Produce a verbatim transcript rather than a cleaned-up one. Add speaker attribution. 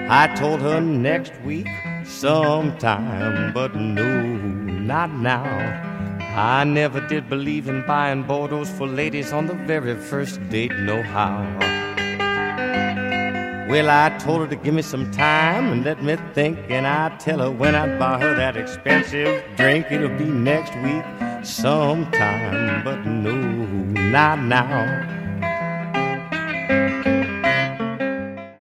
Speaker 1: I told her next week sometime, but no, not now. I never did believe in buying Bordeaux for ladies on the very first date, no how. Well, I told her to give me some time and let me think, and I'd tell her when I'd buy her that expensive drink. It'll be next week sometime, but no, not now.